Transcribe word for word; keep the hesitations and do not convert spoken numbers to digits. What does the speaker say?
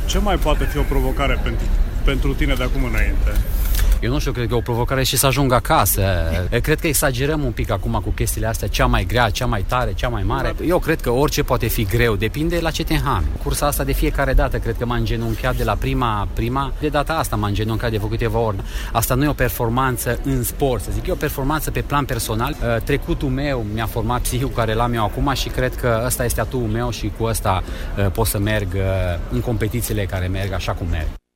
Ce mai poate fi o provocare pentru, pentru tine de acum înainte? Eu nu știu, cred că o provocare și să ajung acasă. Cred că exagerăm un pic acum cu chestiile astea, cea mai grea, cea mai tare, cea mai mare. Eu cred că orice poate fi greu, depinde la ce te înhami. Cursa asta de fiecare dată, cred că m-a îngenunchiat de la prima, prima, de data asta m-a îngenunchiat de câteva ori. Asta nu e o performanță în sport, să zic, e o performanță pe plan personal. Trecutul meu mi-a format psihicul care l-am eu acum și cred că ăsta este atuul meu și cu ăsta pot să merg în competițiile care merg așa cum merg.